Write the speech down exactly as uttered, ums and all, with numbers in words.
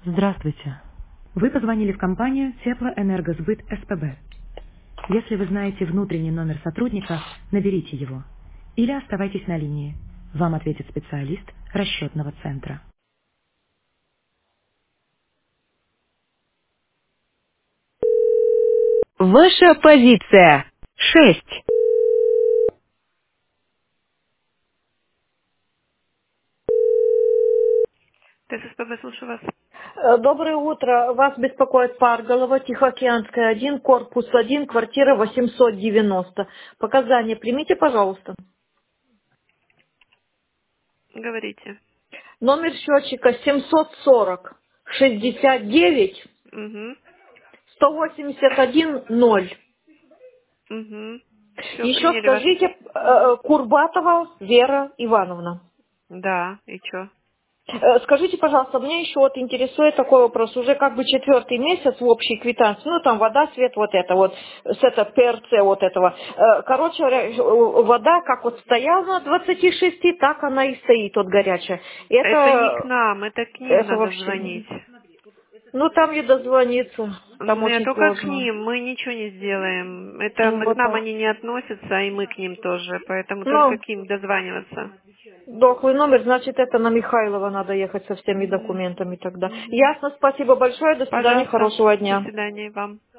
Здравствуйте. Вы позвонили в компанию Теплоэнергосбыт СПБ. Если вы знаете внутренний номер сотрудника, наберите его. Или оставайтесь на линии. Вам ответит специалист расчетного центра. Ваша позиция. Шесть. ТССПБ, слушаю вас. Э, Доброе утро. Вас беспокоит Парголова, Тихоокеанская, один, корпус один, квартира восемьсот девяносто. Показания примите, пожалуйста. Говорите. Номер счетчика семьсот сорок шестьдесят девять Угу. сто восемьдесят один ноль. Угу. Все, Еще приняли вашу... скажите, э, Курбатова Вера Ивановна. Да, и что? Э, Скажите, пожалуйста, мне еще вот интересует такой вопрос. Уже как бы четвертый месяц в общей квитанции, ну там вода, свет, вот это вот, с это ПРЦ вот этого. Э, Короче говоря, э, вода как вот стояла на двадцати шести, так она и стоит, вот горячая. Это не к Это, нам, это к ним это надо вообще... звонить. Ну там не дозвониться, там Нет, очень только к сложно. ним, мы ничего не сделаем. Это Ну, к вот нам так. они не относятся, и мы к ним тоже, поэтому только Ну, к ним дозваниваться. дохлый номер, значит, это на Михайлова надо ехать со всеми Угу. документами тогда. Угу. Ясно, спасибо большое, до свидания, Пожалуйста, хорошего до дня. свидания вам.